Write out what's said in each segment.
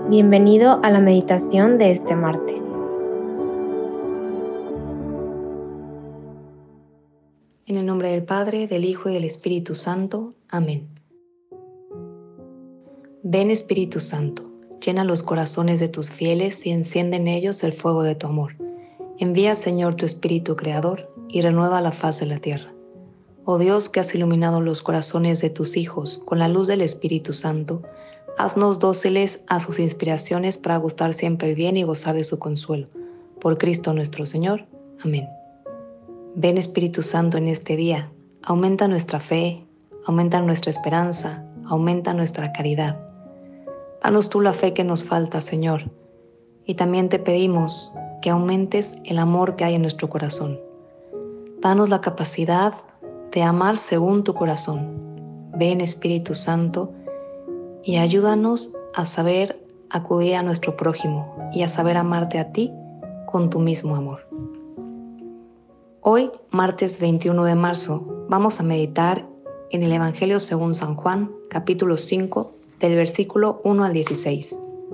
Bienvenido a la meditación de este martes. En el nombre del Padre, del Hijo y del Espíritu Santo. Amén. Ven, Espíritu Santo, llena los corazones de tus fieles y enciende en ellos el fuego de tu amor. Envía, Señor, tu Espíritu Creador y renueva la faz de la tierra. Oh Dios, que has iluminado los corazones de tus hijos con la luz del Espíritu Santo, haznos dóciles a sus inspiraciones para gustar siempre el bien y gozar de su consuelo. Por Cristo nuestro Señor. Amén. Ven, Espíritu Santo, en este día, aumenta nuestra fe, aumenta nuestra esperanza, aumenta nuestra caridad. Danos tú la fe que nos falta, Señor, y también te pedimos que aumentes el amor que hay en nuestro corazón. Danos la capacidad de amar según tu corazón. Ven, Espíritu Santo, y ayúdanos a saber acudir a nuestro prójimo y a saber amarte a ti con tu mismo amor. Hoy, martes 21 de marzo, vamos a meditar en el Evangelio según San Juan, capítulo 5, del versículo 1 al 16.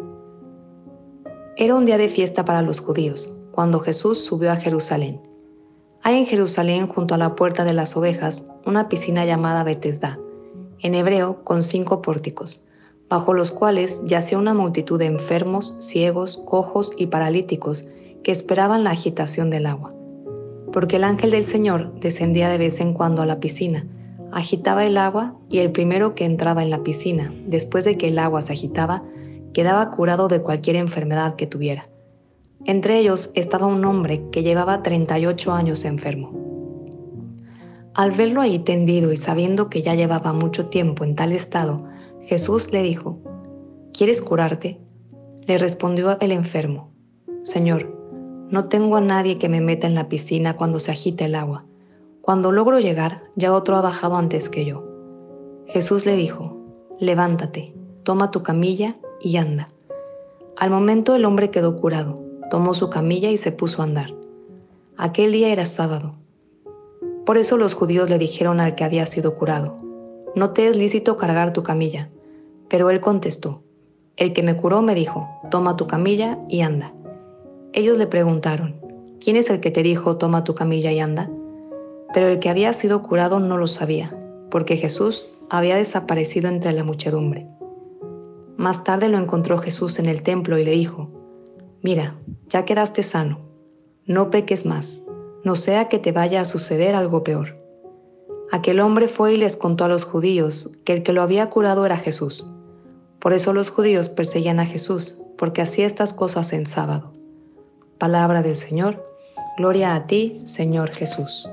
Era un día de fiesta para los judíos, cuando Jesús subió a Jerusalén. Hay en Jerusalén, junto a la puerta de las ovejas, una piscina llamada Betesda, en hebreo con 5 pórticos, bajo los cuales yacía una multitud de enfermos, ciegos, cojos y paralíticos que esperaban la agitación del agua. Porque el ángel del Señor descendía de vez en cuando a la piscina, agitaba el agua y el primero que entraba en la piscina, después de que el agua se agitaba, quedaba curado de cualquier enfermedad que tuviera. Entre ellos estaba un hombre que llevaba 38 años enfermo. Al verlo ahí tendido y sabiendo que ya llevaba mucho tiempo en tal estado, Jesús le dijo: ¿Quieres curarte? Le respondió el enfermo: Señor, no tengo a nadie que me meta en la piscina cuando se agita el agua. Cuando logro llegar, ya otro ha bajado antes que yo. Jesús le dijo: Levántate, toma tu camilla y anda. Al momento el hombre quedó curado, tomó su camilla y se puso a andar. Aquel día era sábado. Por eso los judíos le dijeron al que había sido curado: No te es lícito cargar tu camilla. Pero él contestó: El que me curó me dijo: Toma tu camilla y anda. Ellos le preguntaron: ¿Quién es el que te dijo: Toma tu camilla y anda? Pero el que había sido curado no lo sabía, porque Jesús había desaparecido entre la muchedumbre. Más tarde lo encontró Jesús en el templo y le dijo: Mira, ya quedaste sano, no peques más, no sea que te vaya a suceder algo peor. Aquel hombre fue y les contó a los judíos que el que lo había curado era Jesús. Por eso los judíos perseguían a Jesús, porque hacía estas cosas en sábado. Palabra del Señor. Gloria a ti, Señor Jesús.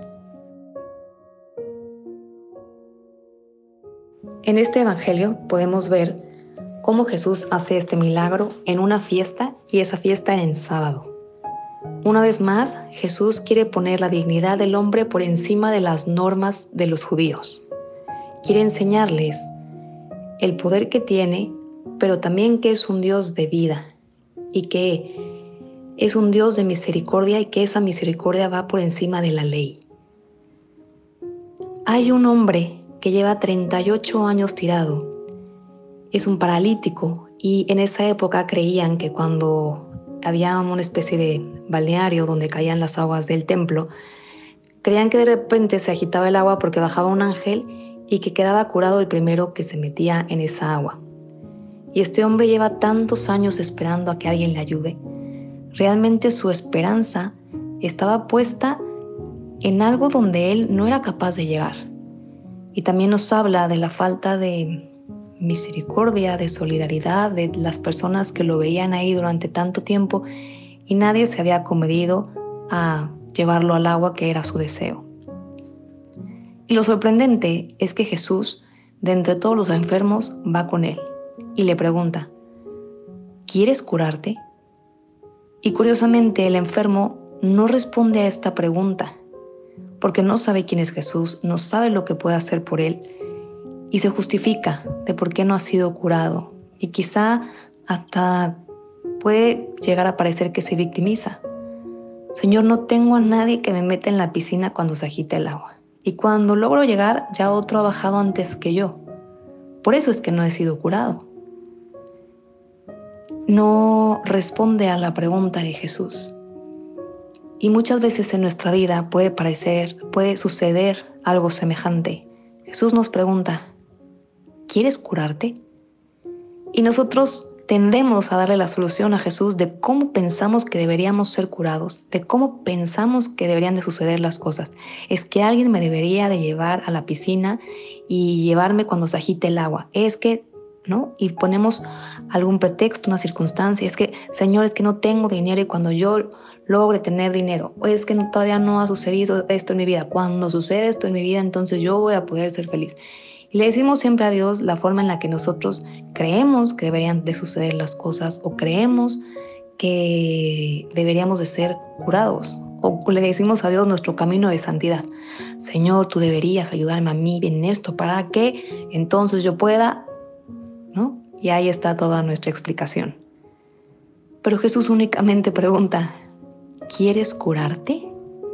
En este evangelio podemos ver cómo Jesús hace este milagro en una fiesta, y esa fiesta en sábado. Una vez más, Jesús quiere poner la dignidad del hombre por encima de las normas de los judíos. Quiere enseñarles el poder que tiene, pero también que es un Dios de vida y que es un Dios de misericordia, y que esa misericordia va por encima de la ley. Hay un hombre que lleva 38 años tirado. Es un paralítico, y en esa época creían que cuando había una especie de balneario donde caían las aguas del templo, creían que de repente se agitaba el agua porque bajaba un ángel y que quedaba curado el primero que se metía en esa agua. Y este hombre lleva tantos años esperando a que alguien le ayude. Realmente su esperanza estaba puesta en algo donde él no era capaz de llegar. Y también nos habla de la falta de misericordia, de solidaridad de las personas que lo veían ahí durante tanto tiempo, y nadie se había acomedido a llevarlo al agua, que era su deseo. Y lo sorprendente es que Jesús, de entre todos los enfermos, va con él y le pregunta: ¿Quieres curarte? Y curiosamente el enfermo no responde a esta pregunta, porque no sabe quién es Jesús, no sabe lo que puede hacer por él, y se justifica de por qué no ha sido curado, y quizá hasta puede llegar a parecer que se victimiza. Señor, no tengo a nadie que me meta en la piscina cuando se agita el agua, y cuando logro llegar ya otro ha bajado antes que yo. Por eso es que no he sido curado. no responde a la pregunta de Jesús. Y muchas veces en nuestra vida puede suceder algo semejante. Jesús nos pregunta, ¿quieres curarte? Y nosotros tendemos a darle la solución a Jesús de cómo pensamos que deberíamos ser curados, de cómo pensamos que deberían de suceder las cosas. Es que alguien me debería de llevar a la piscina y llevarme cuando se agite el agua. Es que, ¿no? Y ponemos algún pretexto, una circunstancia. Es que, Señor, es que no tengo dinero y cuando yo logre tener dinero, o es que todavía no ha sucedido esto en mi vida. Cuando sucede esto en mi vida, entonces yo voy a poder ser feliz. Y le decimos siempre a Dios la forma en la que nosotros creemos que deberían de suceder las cosas o creemos que deberíamos de ser curados. O le decimos a Dios nuestro camino de santidad. Señor, tú deberías ayudarme a mí en esto para que entonces yo pueda, ¿no? Y ahí está toda nuestra explicación. Pero Jesús únicamente pregunta, ¿quieres curarte?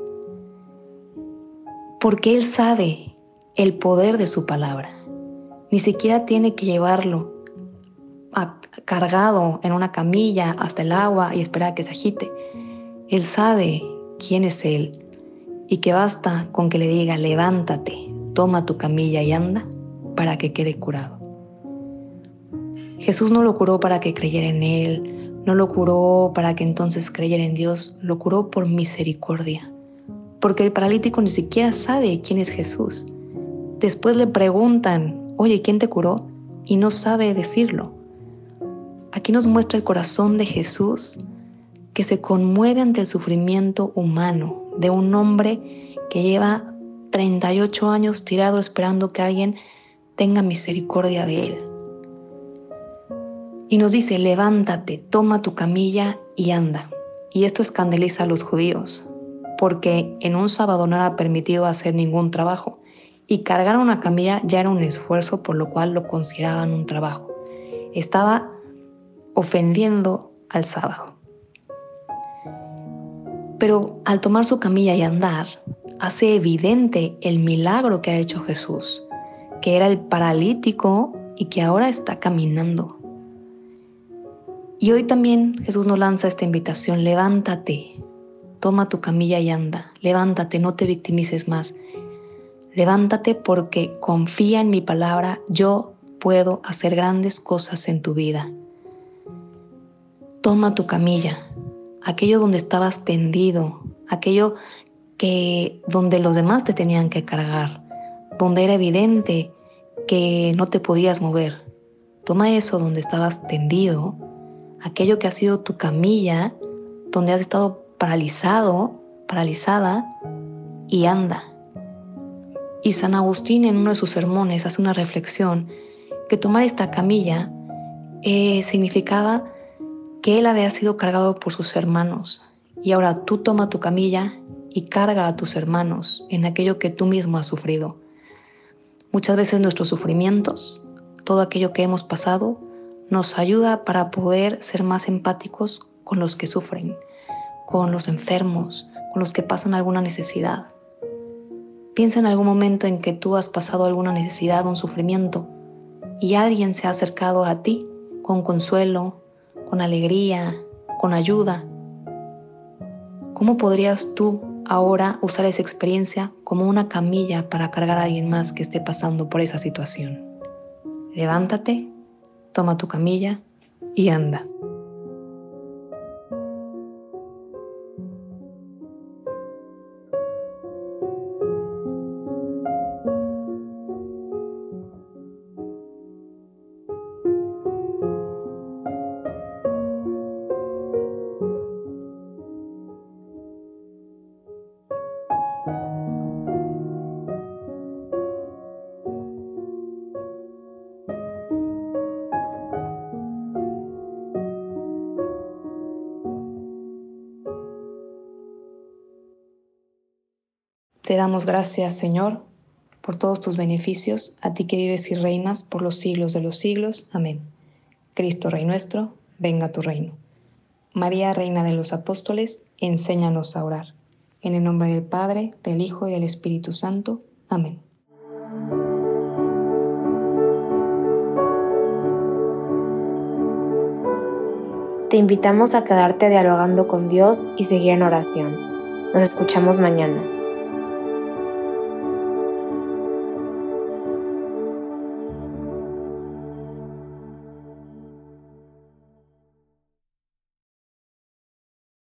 Porque Él sabe el poder de su palabra. Ni siquiera tiene que llevarlo cargado en una camilla hasta el agua y esperar a que se agite. Él sabe quién es Él y que basta con que le diga, levántate, toma tu camilla y anda para que quede curado. Jesús no lo curó para que creyera en Él, no lo curó para que entonces creyera en Dios, lo curó por misericordia. Porque el paralítico ni siquiera sabe quién es Jesús. Después le preguntan, oye, ¿quién te curó? Y no sabe decirlo. Aquí nos muestra el corazón de Jesús que se conmueve ante el sufrimiento humano de un hombre que lleva 38 años tirado esperando que alguien tenga misericordia de él. Y nos dice, levántate, toma tu camilla y anda. Y esto escandaliza a los judíos, porque en un sábado no era permitido hacer ningún trabajo, y cargar una camilla ya era un esfuerzo, por lo cual lo consideraban un trabajo. Estaba ofendiendo al sábado. Pero al tomar su camilla y andar, hace evidente el milagro que ha hecho Jesús, que era el paralítico y que ahora está caminando. Y hoy también Jesús nos lanza esta invitación, levántate, toma tu camilla y anda, levántate, no te victimices más. Levántate porque confía en mi palabra, yo puedo hacer grandes cosas en tu vida. Toma tu camilla, aquello donde estabas tendido, aquello donde los demás te tenían que cargar, donde era evidente que no te podías mover. Toma eso donde estabas tendido, aquello que ha sido tu camilla, donde has estado paralizado, paralizada, y anda. Y San Agustín en uno de sus sermones hace una reflexión que tomar esta camilla significaba que él había sido cargado por sus hermanos y ahora tú toma tu camilla y carga a tus hermanos en aquello que tú mismo has sufrido. Muchas veces nuestros sufrimientos, todo aquello que hemos pasado, nos ayuda para poder ser más empáticos con los que sufren, con los enfermos, con los que pasan alguna necesidad. Piensa en algún momento en que tú has pasado alguna necesidad, un sufrimiento, y alguien se ha acercado a ti con consuelo, con alegría, con ayuda. ¿Cómo podrías tú ahora usar esa experiencia como una camilla para cargar a alguien más que esté pasando por esa situación? Levántate, toma tu camilla y anda. Te damos gracias, Señor, por todos tus beneficios, a ti que vives y reinas por los siglos de los siglos. Amén. Cristo, Rey nuestro, venga a tu reino. María, Reina de los Apóstoles, enséñanos a orar. En el nombre del Padre, del Hijo y del Espíritu Santo. Amén. te invitamos a quedarte dialogando con Dios y seguir en oración. Nos escuchamos mañana.